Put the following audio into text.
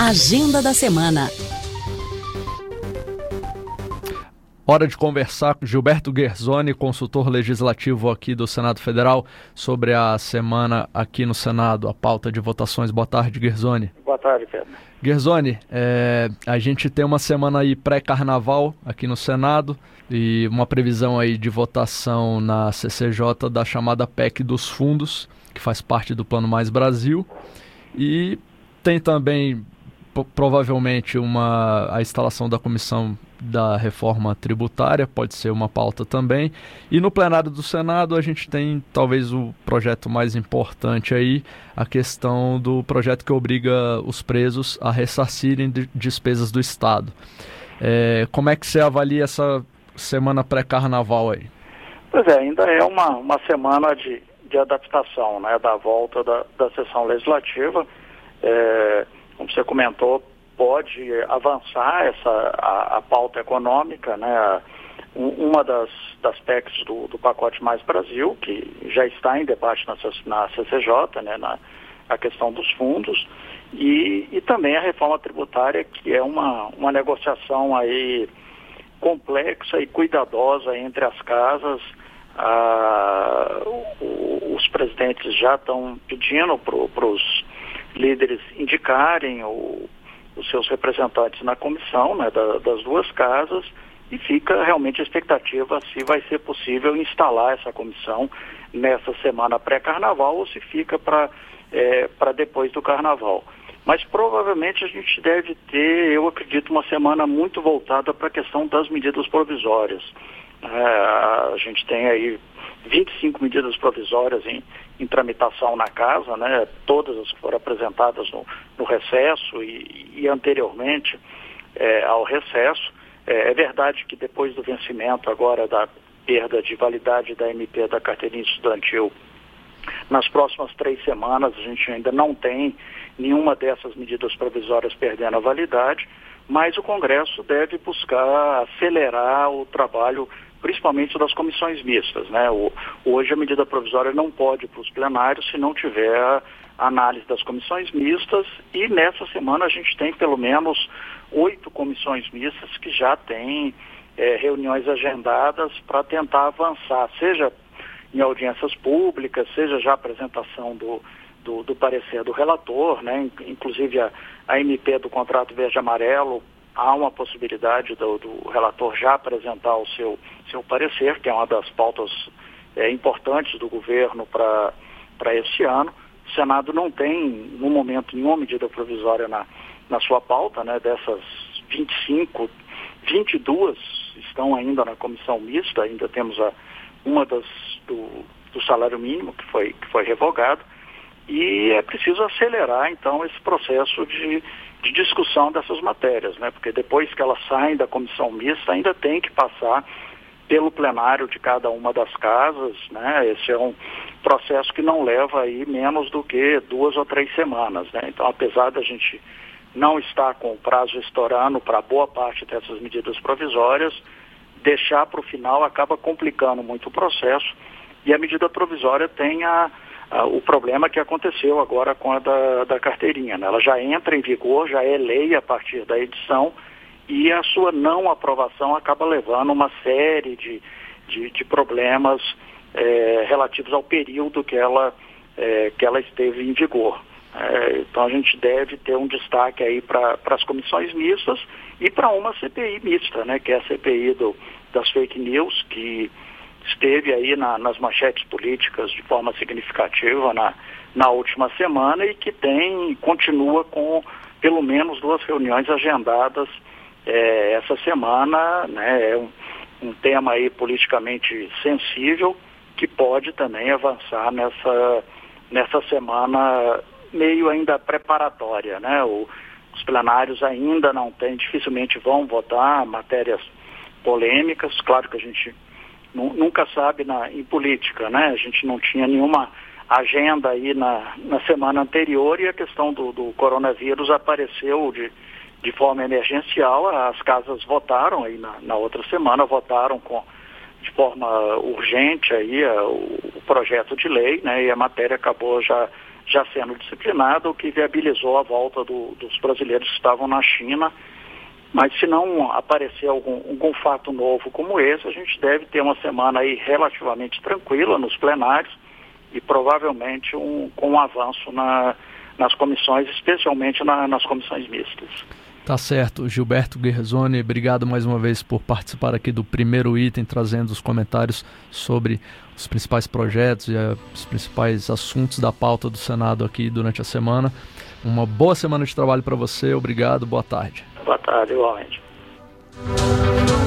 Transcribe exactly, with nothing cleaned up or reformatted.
Agenda da semana. Hora de conversar com Gilberto Guerzoni, consultor legislativo aqui do Senado Federal, sobre a semana aqui no Senado, a pauta de votações. Boa tarde, Guerzoni. Boa tarde, Pedro. Guerzoni, é, a gente tem uma semana aí pré-carnaval aqui no Senado e uma previsão aí de votação na C C J da chamada P E C dos fundos, que faz parte do Plano Mais Brasil, e tem também provavelmente uma, a instalação da comissão da reforma tributária, pode ser uma pauta também. E no plenário do Senado a gente tem talvez o projeto mais importante aí, a questão do projeto que obriga os presos a ressarcirem de despesas do Estado. É, como é que você avalia essa semana pré-carnaval aí? Pois é, ainda é uma, uma semana de, de adaptação, né, da volta da, da sessão legislativa. É, como você comentou, pode avançar essa, a, a pauta econômica, né? Uma das, das P E Cs do, do pacote Mais Brasil, que já está em debate na, na C C J, né? Na, a questão dos fundos, e, e também a reforma tributária, que é uma, uma negociação aí complexa e cuidadosa entre as casas. Ah, o, os presidentes já estão pedindo para os líderes indicarem o os seus representantes na comissão, né, da, das duas casas, e fica realmente a expectativa se vai ser possível instalar essa comissão nessa semana pré-carnaval ou se fica para é, para depois do carnaval. Mas provavelmente a gente deve ter, eu acredito, uma semana muito voltada para a questão das medidas provisórias. É, a gente tem aí vinte e cinco medidas provisórias em, em tramitação na casa, né? Todas as que foram apresentadas no, no recesso e, e anteriormente é, ao recesso. É, é verdade que depois do vencimento agora da perda de validade da M P da carteirinha estudantil, nas próximas três semanas a gente ainda não tem nenhuma dessas medidas provisórias perdendo a validade, mas o Congresso deve buscar acelerar o trabalho, principalmente das comissões mistas, né? O, hoje a medida provisória não pode ir para os plenários se não tiver a análise das comissões mistas, e nessa semana a gente tem pelo menos oito comissões mistas que já têm é, reuniões agendadas para tentar avançar, seja em audiências públicas, seja já a apresentação do, do, do parecer do relator, né? Inclusive a, a M P do contrato verde-amarelo, há uma possibilidade do, do relator já apresentar o seu, seu parecer, que é uma das pautas é, importantes do governo para para esse ano. O Senado não tem, no momento, nenhuma medida provisória na, na sua pauta, né? Dessas vinte e cinco, vinte e duas estão ainda na comissão mista, ainda temos a, uma das do, do salário mínimo que foi, que foi revogado, e é preciso acelerar, então, esse processo de de discussão dessas matérias, né? Porque depois que elas saem da comissão mista, ainda tem que passar pelo plenário de cada uma das casas, né? Esse é um processo que não leva aí menos do que duas ou três semanas, né? Então, apesar da gente não estar com o prazo estourando para boa parte dessas medidas provisórias, deixar para o final acaba complicando muito o processo, e a medida provisória tem a Uh, o problema que aconteceu agora com a da, da carteirinha, né? Ela já entra em vigor, já é lei a partir da edição, e a sua não aprovação acaba levando uma série de, de, de problemas eh, relativos ao período que ela, eh, que ela esteve em vigor. Eh, então a gente deve ter um destaque aí para as comissões mistas e para uma C P I mista, né? Que é a C P I do, das fake news, que esteve aí na, nas manchetes políticas de forma significativa na, na última semana, e que tem, continua com pelo menos duas reuniões agendadas é, essa semana, né? É um, um tema aí politicamente sensível que pode também avançar nessa, nessa semana meio ainda preparatória, né? O, os plenários ainda não têm, dificilmente vão votar matérias polêmicas. Claro que a gente nunca sabe na, em política, né? A gente não tinha nenhuma agenda aí na, na semana anterior, e a questão do, do coronavírus apareceu de, de forma emergencial. As casas votaram aí na, na outra semana, votaram com, de forma urgente aí a, o, o projeto de lei, né? E a matéria acabou já já sendo disciplinada, o que viabilizou a volta do, dos brasileiros que estavam na China. Mas se não aparecer algum, algum fato novo como esse, a gente deve ter uma semana aí relativamente tranquila nos plenários e provavelmente um, com um avanço na, nas comissões, especialmente na, nas comissões mistas. Tá certo. Gilberto Guerzoni, obrigado mais uma vez por participar aqui do primeiro item, trazendo os comentários sobre os principais projetos e uh, os principais assuntos da pauta do Senado aqui durante a semana. Uma boa semana de trabalho para você, obrigado, boa tarde. Boa tarde, igualmente.